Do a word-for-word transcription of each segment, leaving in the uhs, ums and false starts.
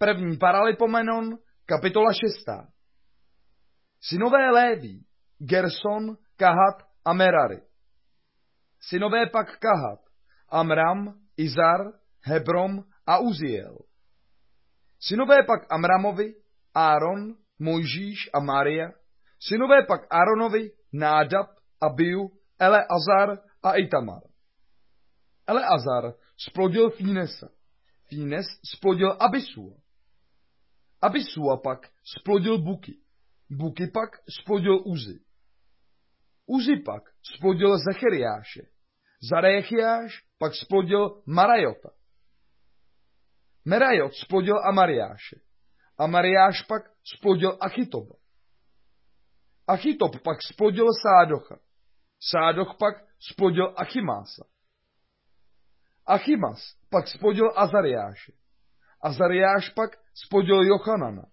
První Paralipomenon, kapitola šestá. Synové Léví, Gerson, Kahat a Merari. Synové pak Kahat, Amram, Izar, Hebrom a Uziel. Synové pak Amramovi, Áron, Mojžíš a Maria. Synové pak Áronovi, Nádab, Abiu, Eleazar a Itamar. Eleazar splodil Fínesa. Fínes splodil Abisua. Abisua pak splodil Buky. Buky pak splodil Uzi. Uzi pak splodil Zecheriáše. Zarechiáš pak splodil Marajota. Merajot splodil Amariáše. Amariáš pak splodil Achitoba. Achitob pak splodil Sádocha. Sádoch pak splodil Achimása. Achimas pak splodil Azariáše. Azariáš pak splodil Jochanana.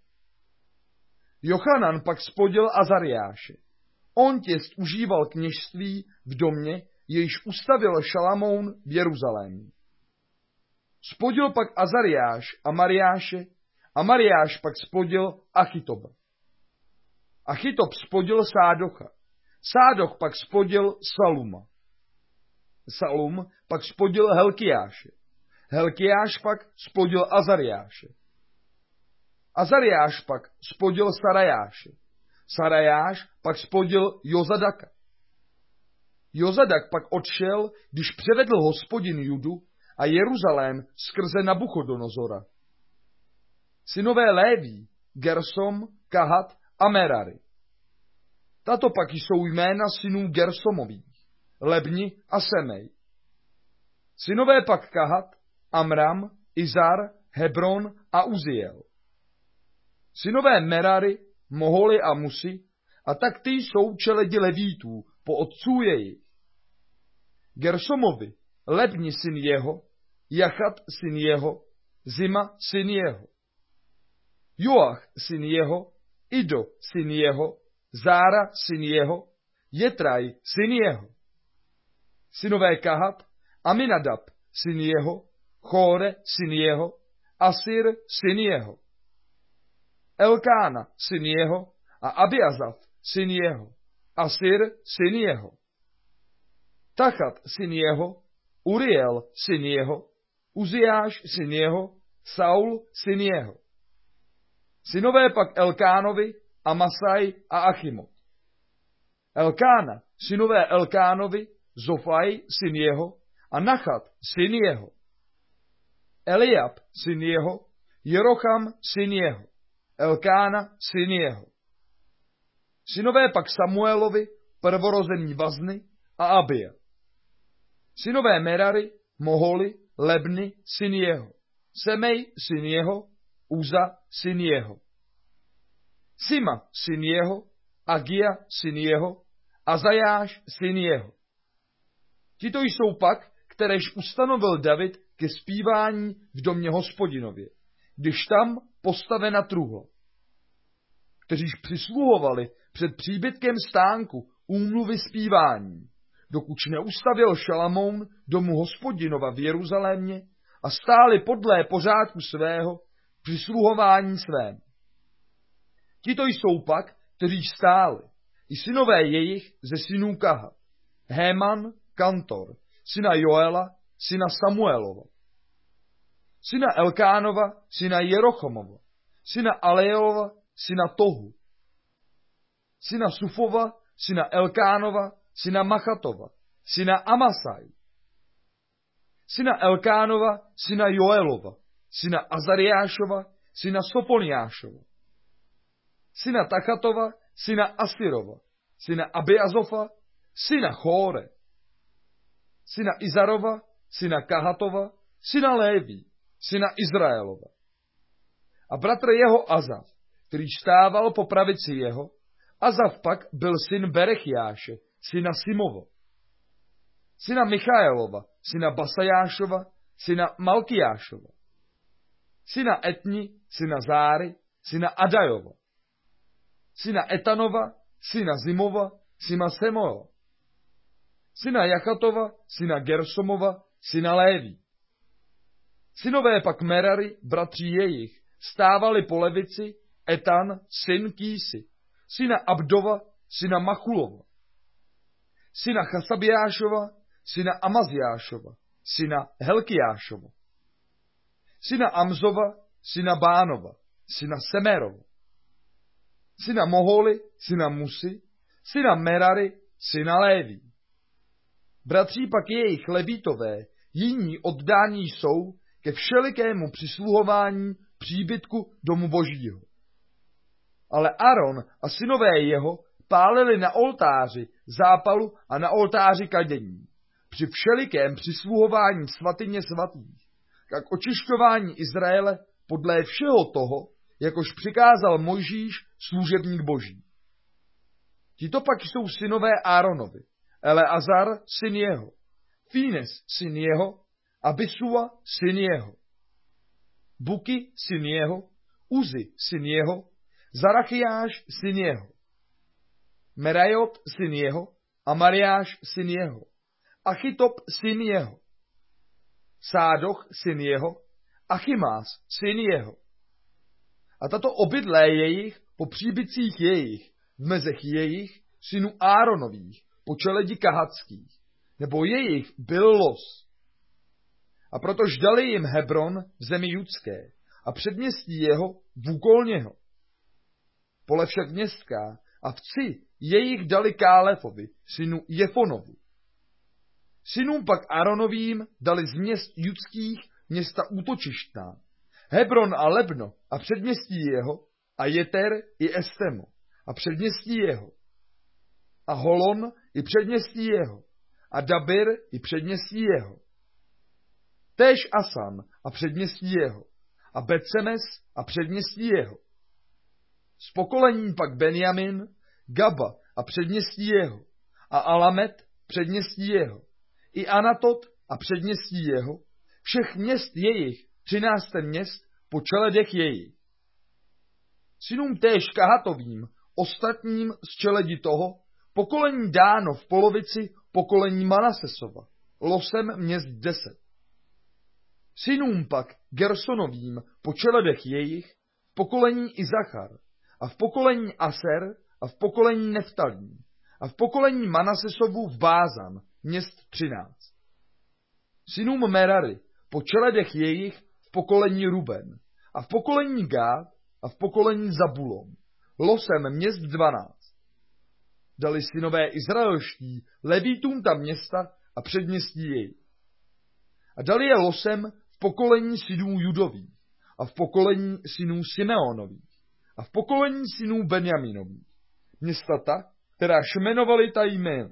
Jochanan pak splodil Azariáše. On těst užíval kněžství v domě, jejž ustavil Šalamoun v Jeruzalémě. Splodil pak Azariáš a Mariáše, a Mariáš pak splodil Achitoba. Achitob splodil Sádocha. Sádoch pak splodil Saluma. Salum pak splodil Helkiáše. Helkiáš pak splodil Azariáše. Azariáš pak splodil Sarajáše. Sarajáš pak splodil Jozadaka. Jozadak pak odšel, když převedl Hospodin Judu a Jeruzalém skrze Nabuchodonozora. Synové Léví, Gersom, Kahat a Merari. Tato pak jsou jména synů Gersomových, Lebni a Semej. Synové pak Kahat, Amram, Izar, Hebron a Uziel. Synové Merari, Moholi a Musi, a tak ty jsou čeledi Levítů po otců jejich. Gersomovi, Lebni syn jeho, Jachat syn jeho, Zima syn jeho. Joach syn jeho, Ido syn jeho, Zára syn jeho, Jetraj syn jeho. Synové Kahat, Aminadab syn jeho, Chóre syn jeho, Asir syn jeho. Elkána syn jeho a Abiazaf syn jeho, Asir syn jeho. Tachat syn jeho, Uriel syn jeho, Uziáš syn jeho, Saul syn jeho. Synové pak Elkánovi, Amasaj a Achimot. Elkána, synové Elkánovi, Zofaj syn jeho a Nachat syn jeho. Eliab syn jeho, Jerocham syn jeho, Elkána syn jeho. Synové pak Samuelovi, prvorození Vazny a Abia. Synové Merari, Moholi, Lebni syn jeho, Semej syn jeho, Uza syn jeho. Sima syn jeho, Agia syn jeho, Azajáš syn jeho. Tito jsou pak, kteréž ustanovil David ke zpívání v domě Hospodinově, když tam postavena truhla. Kteříž přisluhovali před příbytkem stánku úmluvy zpívání, dokud neustavil Šalamoun domu Hospodinova v Jeruzalémě a stáli podle pořádku svého přisluhování svém. Tito jsou pak, kteří stáli, i synové jejich ze synů Kahat, Héman, Kantor, syna Joela, syna Samuelova, syna Elkánova, syna Jerochomova, syna Aleelova, syna Tohu, syna Sufova, syna Elkánova, syna Machatova, syna Amasaj, syna Elkánova, syna Joelova, syna Azariášova, syna Soponiášova, syna Tachatova, syna Asirova, syna Abiazofa, syna Chóre, syna Izarova, syna Kahatova, syna Léví, syna Izraelova. A bratr jeho Azaf, který stával po pravici jeho, Azaf pak byl syn Berechiáše, syna Simova, syna Michaelova, syna Basajášova, syna Malkiášova, syna Etni, syna Záry, syna Adajova, syna Etanova, syna Zimova, syna Semoela, syna Jachatova, syna Gersomova, syna Léví. Synové pak Merari, bratří jejich, stávali po levici Etan, syn Kýsy, syna Abdova, syna Machulova, syna Chasabiášova, syna Amaziášova, syna Helkiášova, syna Amzova, syna Bánova, syna Semerova, syna Moholi, syna Musy, syna Merary, syna Léví. Bratří pak jejich levítové, jiní oddání jsou ke všelikému přisluhování příbytku domu božího. Ale Aaron a synové jeho pálili na oltáři zápalu a na oltáři kadění, při všelikém přisluhování svatyně svatých, k očišťování Izraele podle všeho toho, jakož přikázal Mojžíš, služebník boží. Tito pak jsou synové Áronovi, Eleazar, syn jeho, Fínes, syn jeho, Abisua, syn jeho, Buki, syn jeho, Uzi, syn jeho, Zarachiáš, syn jeho, Merajot, syn jeho, Amariáš, syn jeho, Achitop, syn jeho, Sádoch, syn jeho, Achimás, syn jeho. A tato obydlé jejich po příbytcích jejich, v mezech jejich, synů Áronových, po čeledi kahatských, nebo jejich byl los. A protož dali jim Hebron v zemi judské a předměstí jeho v úkol něho. Pole však městská a vci jejich dali Kálefovi, synu Jefonovu. Synům pak Áronovým dali z měst judských města útočištná, Hebron a Lebno a předměstí jeho, a Jeter i Estemo a předměstí jeho, a Holon i předměstí jeho, a Dabir i předměstí jeho, též Asan a předměstí jeho, a Betsemes a předměstí jeho. Z pokolení pak Benjamin, Gaba a předměstí jeho, a Alamet předměstí jeho, i Anatot a předměstí jeho, všech měst jejich, třinácté měst po čeledech jejich. Synům též Kahatovým, ostatním z čeledi toho, pokolení dáno v polovici pokolení Manasesova, losem měst deset. Synům pak Gersonovým po čeledech jejich, v pokolení Izachar, a v pokolení Aser, a v pokolení Neftalím, a v pokolení Manasesovu v Bázan, měst třináct. Synům Merary, po čeledech jejich, v pokolení Ruben, a v pokolení Gád, a v pokolení Zabulon, losem měst dvanáct. Dali synové izraelští levítům ta města a předměstí jejich. A dali je losem v pokolení synů Judových, a v pokolení synů Simeonových, a v pokolení synů Benjaminových, města ta, která šmenovali ta jména.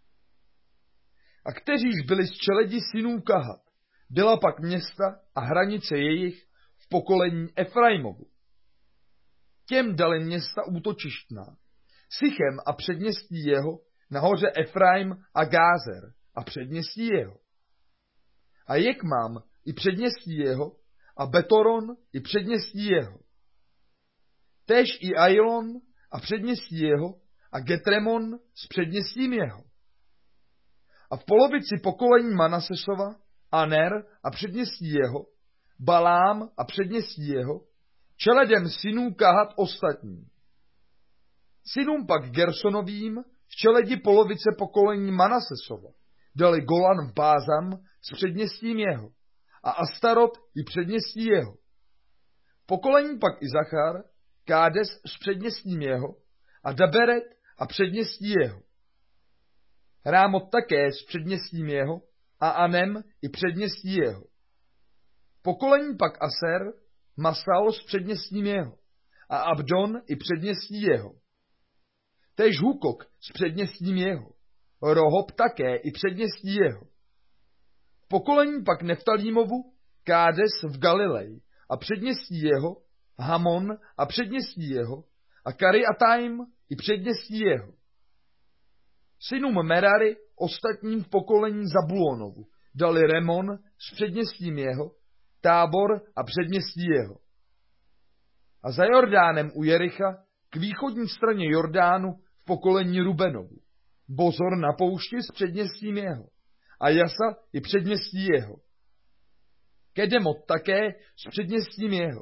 A kteříž byli z čeledi synů Kahat, byla pak města a hranice jejich v pokolení Efraimovu. Těm dali města útočištná, Sichem a předměstí jeho, nahoře Efraim a Gázer a předměstí jeho. A Jekmám i předměstí jeho, a Betoron i předměstí jeho. Též i Ailon a předměstí jeho, a Getremon s předměstím jeho. A v polovici pokolení Manasesova, Aner a předměstí jeho, Balám a předměstí jeho, čeledem synů Kahat ostatní. Synům pak Gersonovým v čeledi polovice pokolení Manasesova dali Golan v Bázan s předměstím jeho a Astarot i předměstí jeho. Pokolení pak Izachar, Kádes s předměstím jeho a Daberet a předměstí jeho. Rámot také s předměstím jeho a Anem i předměstí jeho. Pokolení pak Aser, Masal s předměstím jeho a Abdon i předměstí jeho. Též Hukok s předměstím jeho, Rohob také i předměstí jeho. Pokolení pak Neftalímovu, Kádes v Galileji a předměstí jeho, Hamon a předměstí jeho a Kariataim i předměstí jeho. Synům Merary, ostatním v pokolení Zabulonovu, dali Remon s předměstím jeho, Tábor a předměstí jeho. A za Jordánem u Jericha, k východní straně Jordánu v pokolení Rubenovu, Bozor na poušti s předměstím jeho a Jasa i předměstí jeho. Kedemot také s předměstím jeho,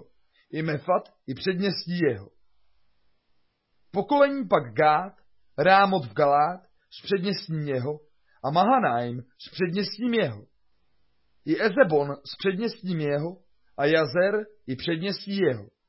i Mefat, i předměstí jeho. Pokolení pak Gád, Rámot v Galát, s předměstím jeho, a Mahanaim s předměstím jeho. I Ezebon s předměstím jeho, a Jazer i předměstí jeho.